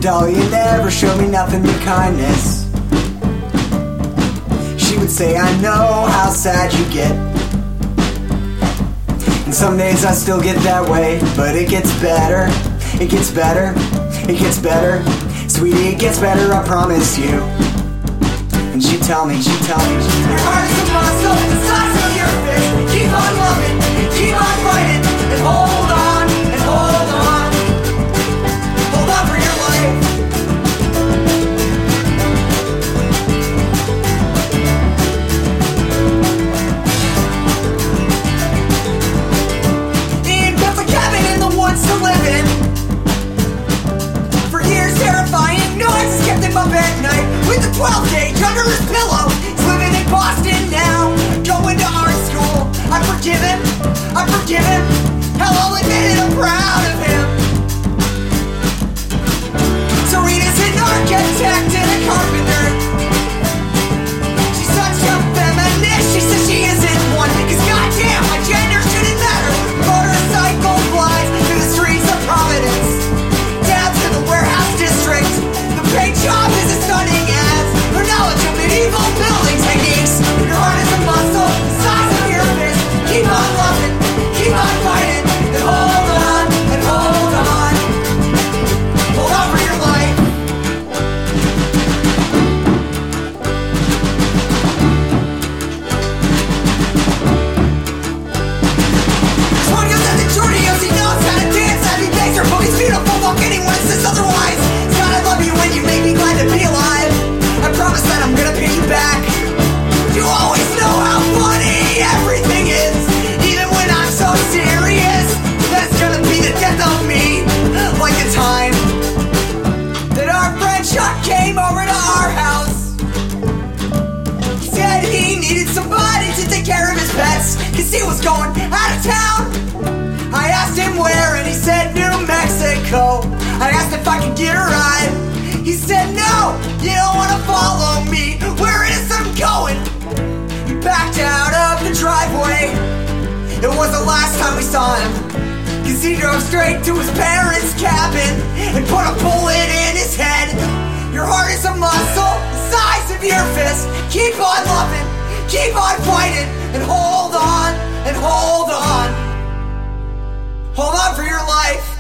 Dahlia never showed me nothing but kindness. She would say, I know how sad you get. And some days I still get that way, but it gets better. It gets better. It gets better. Sweetie, it gets better, I promise you. And she'd tell me, your heart is a muscle, the size of your fist. Keep on loving, keep on fighting, and hold on, and hold on. Hold on for your life. Ian built a cabin in the woods to live in. For years terrifying noises kept him up at night with a 12 gauge under his pillow. He's living in Boston now, going to art school. I forgive him. Hell, I'll admit it, I'm proud of him. Serena's an architect and a carpenter. She's such a feminist, she says she isn't one. Cause goddamn, my gender shouldn't matter. Motorcycle flies through the streets of Providence, down to the warehouse district. The paint job is as stunning as her knowledge of medieval building techniques. Your heart is a muscle, the size of your fist. Keep on loving, keep on fighting, and hold on, and hold on. Hold on for your life. One goes at the Jordios, he knows how to dance. Happy makes her book is beautiful, fuck anyone who says otherwise. God, I love you when you make me glad to be alive. I promise that I'm gonna pay you back. You always know how funny everything is, even when I'm so serious. That's gonna be the death of me, like the time that our friend Chuck came over to our house. He said he needed somebody to take care of his pets, cause he was going out of town. I asked him where and he said New Mexico. I asked if I could get a ride. He said no, you don't wanna follow me. Where is I'm going? He backed out of the driveway. It was the last time we saw him, cause he drove straight to his parents' cabin and put a bullet in his head. Your heart is a muscle, the size of your fist. Keep on loving, keep on fighting, and hold on, and hold on. Hold on for your life.